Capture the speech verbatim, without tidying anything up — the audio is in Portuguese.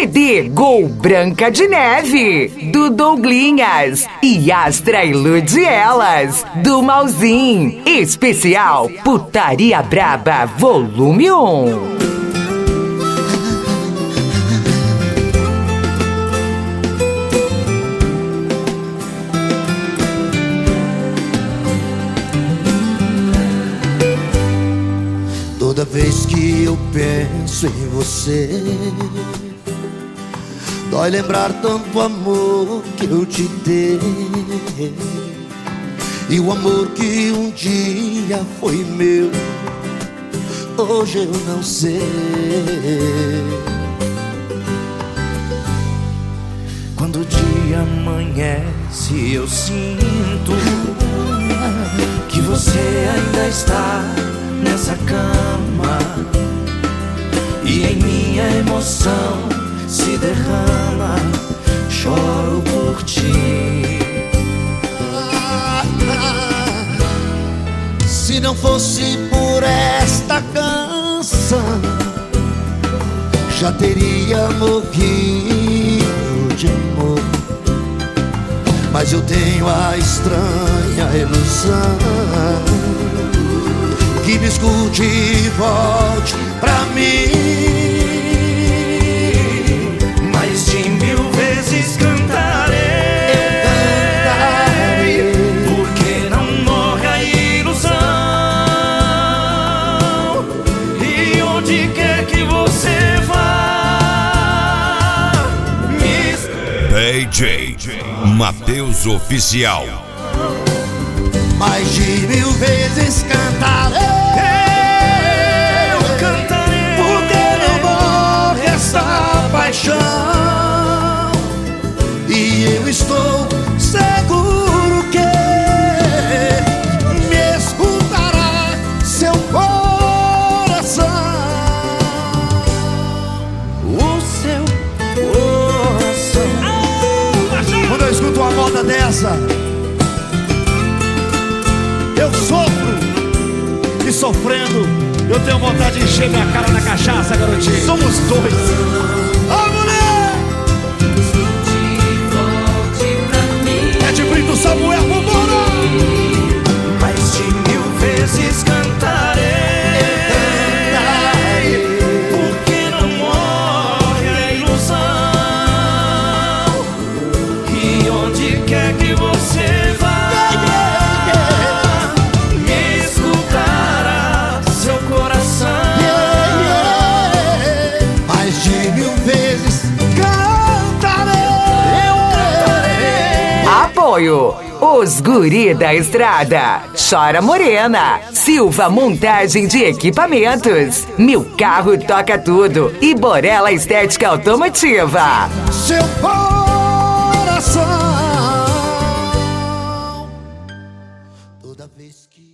D Gol Branca de Neve, do Douglinhas. E Astra Ilude Elas, do Malzin. Especial Putaria Braba, volume um. Toda vez que eu penso em você, dói lembrar tanto amor que eu te dei, e o amor que um dia foi meu, hoje eu não sei. Quando o dia amanhece eu sinto que você ainda está nessa cama, e em minha emoção se derrama, choro por ti. Se não fosse por esta canção, já teria morrido de amor. Mas eu tenho a estranha ilusão que me escute e volte pra mim. Mais de mil vezes cantarei, cantarei, porque não morre a ilusão. E onde quer que você vá, me... D J Matheus Oficial. Mais de mil vezes cantarei, eu cantarei, porque não morre essa paixão. E eu estou seguro que me escutará seu coração. O seu coração. Quando eu escuto uma moda dessa, eu sofro, e sofrendo eu tenho vontade de encher minha cara na cachaça, garotinho. Somos dois. Ô, oh, mulher! É de Brito Samuel, vambora! Mais de mil vezes cantarei, porque não morre a ilusão. E onde quer que você vá, apoio, os guri da estrada. Chora Morena, Silva Montagem de Equipamentos, Meu Carro Toca Tudo e Borella Estética Automotiva. Seu coração, toda vez que